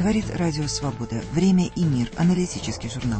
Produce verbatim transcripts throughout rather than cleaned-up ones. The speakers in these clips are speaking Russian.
Говорит Радио Свобода. Время и мир. Аналитический журнал.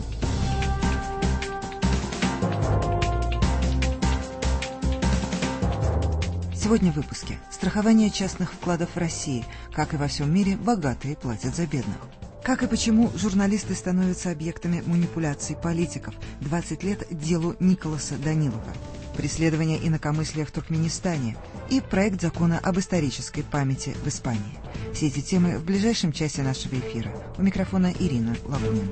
Сегодня в выпуске. Страхование частных вкладов в России. Как и во всем мире, богатые платят за бедных. Как и почему журналисты становятся объектами манипуляций политиков. двадцать лет делу Николаса Данилова. Преследование инакомыслия в Туркменистане и проект закона об исторической памяти в Испании. Все эти темы в ближайшем часе нашего эфира. У микрофона Ирина Лавунина.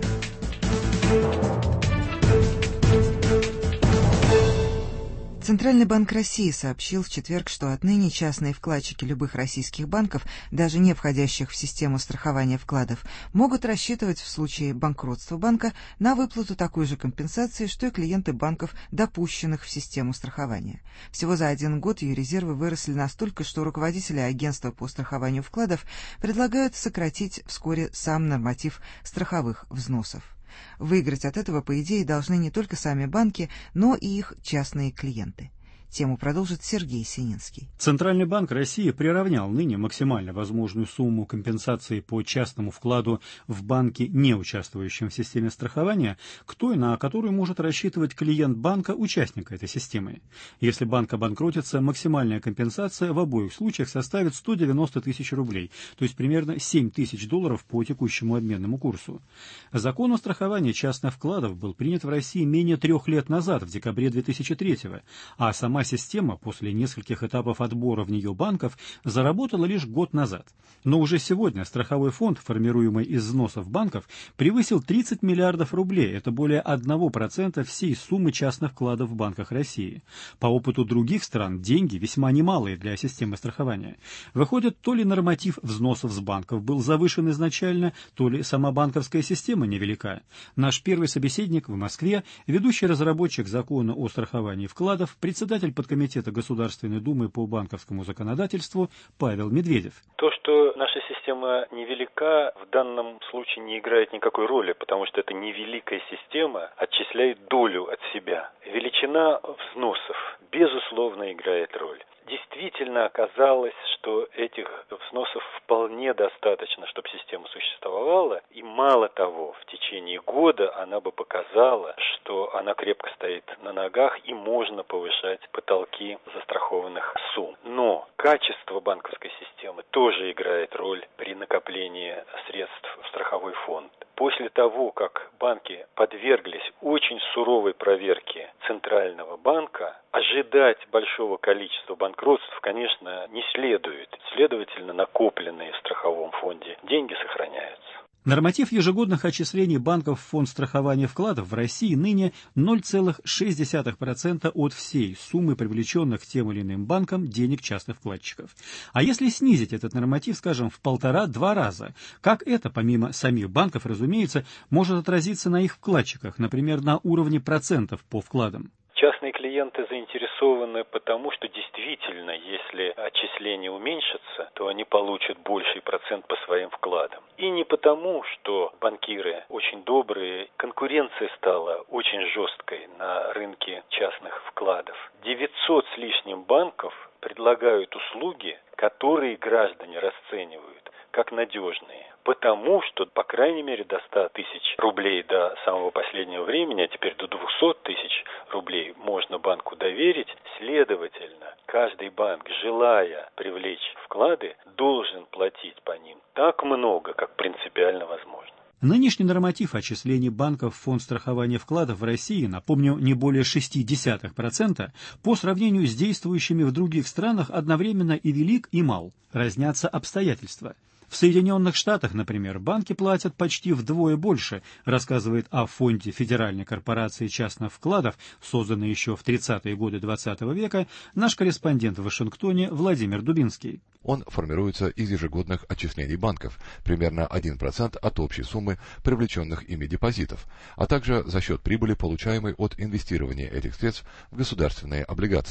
Центральный банк России сообщил в четверг, что отныне частные вкладчики любых российских банков, даже не входящих в систему страхования вкладов, могут рассчитывать в случае банкротства банка на выплату такой же компенсации, что и клиенты банков, допущенных в систему страхования. Всего за один год ее резервы выросли настолько, что руководители агентства по страхованию вкладов предлагают сократить вскоре сам норматив страховых взносов. Выиграть от этого, по идее, должны не только сами банки, но и их частные клиенты. Тему продолжит Сергей Сининский. Центральный банк России приравнял ныне максимально возможную сумму компенсации по частному вкладу в банке, не участвующем в системе страхования, к той, на которую может рассчитывать клиент банка, участника этой системы. Если банк обанкротится, максимальная компенсация в обоих случаях составит сто девяносто тысяч рублей, то есть примерно семь тысяч долларов по текущему обменному курсу. Закон о страховании частных вкладов был принят в России менее трех лет назад, в декабре две тысячи третьего, а сама система после нескольких этапов отбора в нее банков заработала лишь год назад. Но уже сегодня страховой фонд, формируемый из взносов банков, превысил тридцать миллиардов рублей. Это более одного процента всей суммы частных вкладов в банках России. По опыту других стран деньги весьма немалые для системы страхования. Выходит, то ли норматив взносов с банков был завышен изначально, то ли сама банковская система невелика. Наш первый собеседник в Москве, ведущий разработчик закона о страховании вкладов, председатель подкомитета Государственной Думы по банковскому законодательству Павел Медведев. То, что наша система невелика, в данном случае не играет никакой роли, потому что эта невеликая система отчисляет долю от себя. Величина взносов, безусловно, играет роль. Действительно оказалось, что этих взносов вполне достаточно, чтобы система существовала, и мало того, в течение года она бы показала, что она крепко стоит на ногах и можно повышать потолки застрахованных сумм. Но качество банковской системы тоже играет роль при накоплении средств в страховой фонд. После того, как банки подверглись очень суровой проверке Центрального банка, ожидать большого количества банкротств, конечно, не следует. Следовательно, накопленные в страховом фонде деньги сохраняются. Норматив ежегодных отчислений банков в фонд страхования вкладов в России ныне ноль целых шесть десятых процента от всей суммы привлеченных тем или иным банком денег частных вкладчиков. А если снизить этот норматив, скажем, в полтора-два раза, как это, помимо самих банков, разумеется, может отразиться на их вкладчиках, например, на уровне процентов по вкладам? Частные клиенты заинтересованы потому, что действительно, если отчисления уменьшатся, то они получат больший процент по своим вкладам. И не потому, что банкиры очень добрые, конкуренция стала очень жесткой на рынке частных вкладов. девятьсот с лишним банков предлагают услуги, которые граждане расценивают как надежные. Потому что, по крайней мере, до ста тысяч рублей до самого последнего времени, а теперь до двухсот тысяч рублей можно банку доверить. Следовательно, каждый банк, желая привлечь вклады, должен платить по ним так много, как принципиально возможно. Нынешний норматив отчислений банков в фонд страхования вкладов в России, напомню, не более шесть десятых процента, по сравнению с действующими в других странах одновременно и велик, и мал. Разнятся обстоятельства. В Соединенных Штатах, например, банки платят почти вдвое больше, рассказывает о фонде Федеральной корпорации частных вкладов, созданной еще в тридцатые годы двадцатого века, наш корреспондент в Вашингтоне Владимир Дубинский. Он формируется из ежегодных отчислений банков, примерно один процент от общей суммы привлеченных ими депозитов, а также за счет прибыли, получаемой от инвестирования этих средств в государственные облигации.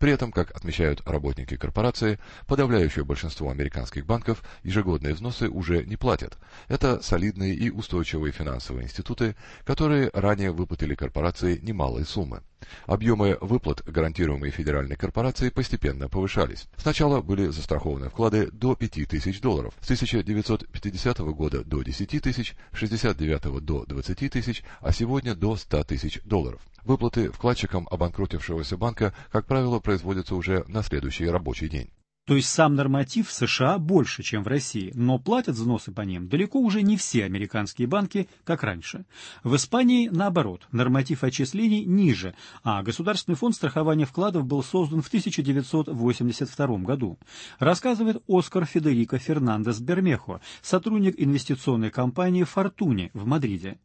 При этом, как отмечают работники корпорации, подавляющее большинство американских банков ежегодные взносы уже не платят. Это солидные и устойчивые финансовые институты, которые ранее выплатили корпорации немалые суммы. Объемы выплат, гарантируемые федеральной корпорацией, постепенно повышались. Сначала были застрахованы вклады до пяти тысяч долларов, с тысяча девятьсот пятидесятого года до десяти тысяч, шестьдесят девятого до двадцати тысяч, а сегодня до ста тысяч долларов. Выплаты вкладчикам обанкротившегося банка, как правило, производятся уже на следующий рабочий день. То есть сам норматив в США больше, чем в России, но платят взносы по ним далеко уже не все американские банки, как раньше. В Испании, наоборот, норматив отчислений ниже, а Государственный фонд страхования вкладов был создан в тысяча девятьсот восемьдесят втором году. Рассказывает Оскар Федерико Фернандес Бермехо, сотрудник инвестиционной компании «Фортуне» в Мадриде.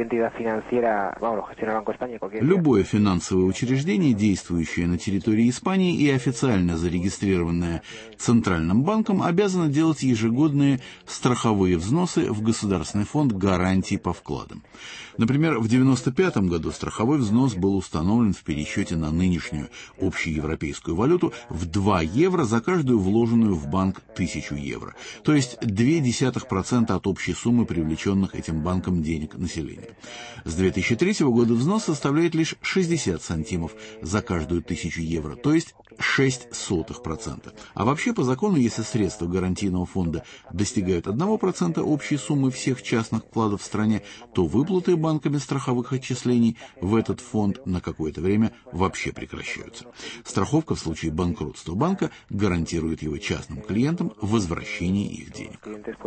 Любое финансовое учреждение, действующее на территории Испании и официально зарегистрированное Центральным банком, обязано делать ежегодные страховые взносы в Государственный фонд гарантий по вкладам. Например, в девяносто пятом году страховой взнос был установлен в пересчете на нынешнюю общеевропейскую валюту в два евро за каждую вложенную в банк тысячу евро, то есть ноль целых две десятых процента от общей суммы привлеченных этим банком денег населения. С две тысячи третьего года взнос составляет лишь шестьдесят сантимов за каждую тысячу евро, то есть шесть сотых процента. А вообще, по закону, если средства гарантийного фонда достигают одного процента общей суммы всех частных вкладов в стране, то выплаты банками страховых отчислений в этот фонд на какое-то время вообще прекращаются. Страховка в случае банкротства банка гарантирует его частным клиентам возвращение их денег.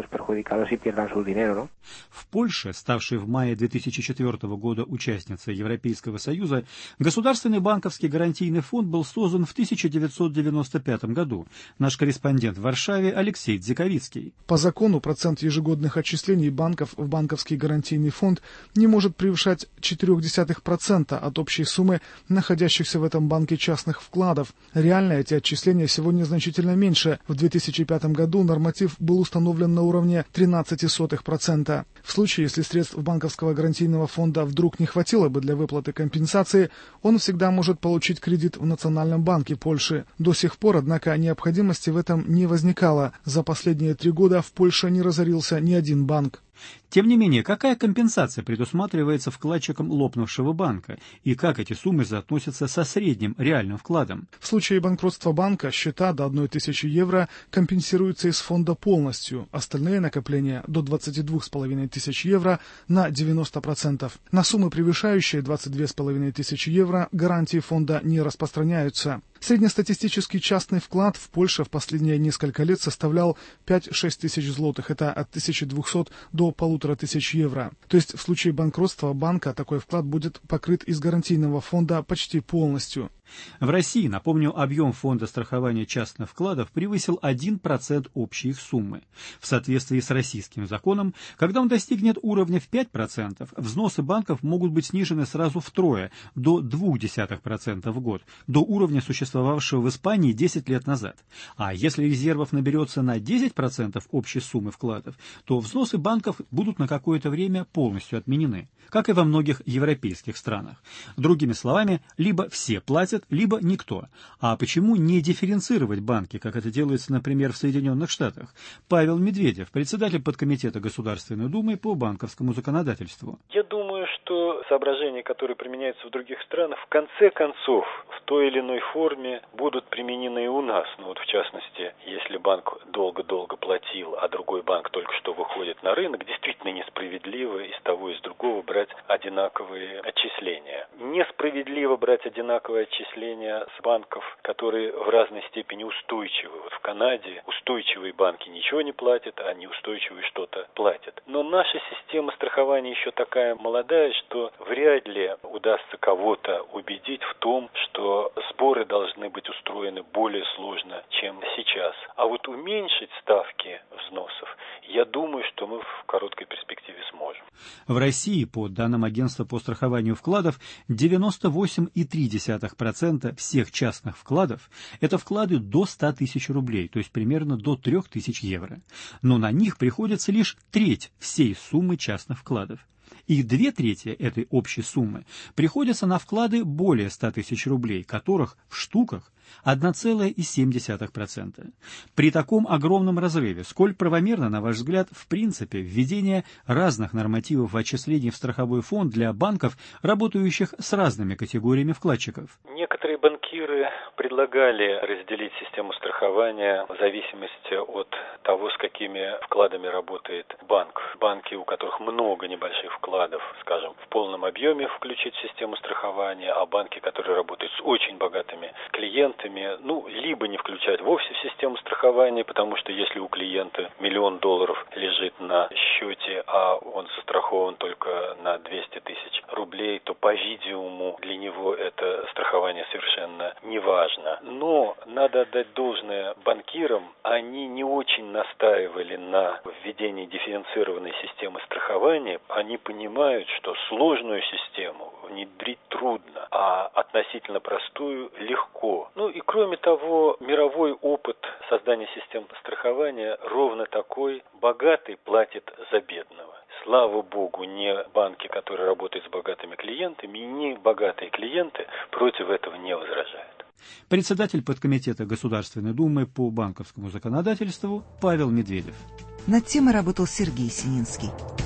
В Польше, ставшей в мае две тысячи четвёртого года участницей Европейского Союза, Государственный банковский гарантийный фонд был создан в тысяча девятьсот девяносто пятом году. Наш корреспондент в Варшаве Алексей Дзиковицкий. По закону процент ежегодных отчислений банков в банковский гарантийный фонд не может превышать ноль целых четыре десятых процента от общей суммы находящихся в этом банке частных вкладов. Реально эти отчисления сегодня значительно меньше. В две тысячи пятом году норматив был установлен на уровне тринадцать сотых процента. В случае, если средств банковского гарантийного фонда вдруг не хватило бы для выплаты компенсации, он всегда может получить кредит в Национальном банке Польши. До сих пор, однако, необходимости в этом не возникало. За последние три года в Польше не разорился ни один банк. Тем не менее, какая компенсация предусматривается вкладчикам лопнувшего банка и как эти суммы соотносятся со средним реальным вкладом? В случае банкротства банка счета до одной тысячи евро компенсируются из фонда полностью, остальные накопления до двадцати двух с половиной тысяч евро на девяносто процентов. На суммы, превышающие двадцать две с половиной тысячи евро, гарантии фонда не распространяются. Среднестатистический частный вклад в Польше в последние несколько лет составлял пять-шесть тысяч злотых, это от тысячи двухсот до полутора тысяч евро. То есть в случае банкротства банка такой вклад будет покрыт из гарантийного фонда почти полностью. В России, напомню, объем фонда страхования частных вкладов превысил один процент общей их суммы. В соответствии с российским законом, когда он достигнет уровня в пять процентов, взносы банков могут быть снижены сразу втрое, до ноль целых две десятых процента в год, до уровня, существовавшего в Испании десять лет назад. А если резервов наберется на десять процентов общей суммы вкладов, то взносы банков будут на какое-то время полностью отменены, как и во многих европейских странах. Другими словами, либо все платят, либо никто. А почему не дифференцировать банки, как это делается, например, в Соединенных Штатах? Павел Медведев, председатель подкомитета Государственной Думы по банковскому законодательству. Я думаю, что соображения, которые применяются в других странах, в конце концов, в той или иной форме будут применены и у нас. Ну вот в частности, если банк долго-долго платил, а другой банк только что выходит на рынок, действительно несправедливо из того и с другого брать одинаковые отчисления. Несправедливо брать одинаковые отчисления с банков, которые в разной степени устойчивы. Вот в Канаде устойчивые банки ничего не платят, а неустойчивые что-то платят. Но наша система страхования еще такая молодая, что вряд ли удастся кого-то убедить в том, что сборы должны быть устроены более сложно, чем сейчас. А вот уменьшить ставки взносов, я думаю, что мы в короткой перспективе сможем. В России, по данным Агентства по страхованию вкладов, девяносто восемь целых три десятых процента всех частных вкладов – это вклады до ста тысяч рублей, то есть примерно до трёх тысяч евро. Но на них приходится лишь треть всей суммы частных вкладов. и две трети этой общей суммы приходятся на вклады более ста тысяч рублей, которых в штуках одна целая семь десятых процента. При таком огромном разрыве, сколь правомерно, на ваш взгляд, в принципе, введение разных нормативов отчислений в страховой фонд для банков, работающих с разными категориями вкладчиков? Некоторые банкиры предлагали разделить систему страхования в зависимости от того, с какими вкладами работает банк. Банки, у которых много небольших вкладов, скажем, в полном объеме включить в систему страхования, а банки, которые работают с очень богатыми клиентами, ну, либо не включать вовсе в систему страхования, потому что если у клиента миллион долларов лежит на счете, а он застрахован только на двести тысяч рублей, то, по-видимому, для него это страхование совершенно не важно. Но надо отдать должное банкирам, они не очень настаивали на введении дифференцированной системы страхования. Они понимают, что сложную систему внедрить трудно, а относительно простую легко. Ну и кроме того, мировой опыт создания систем страхования ровно такой: богатый платит за бедного. Слава богу, не банки, которые работают с богатыми клиентами, и не богатые клиенты против этого не возражают. Председатель подкомитета Государственной Думы по банковскому законодательству Павел Медведев. Над темой работал Сергей Сининский.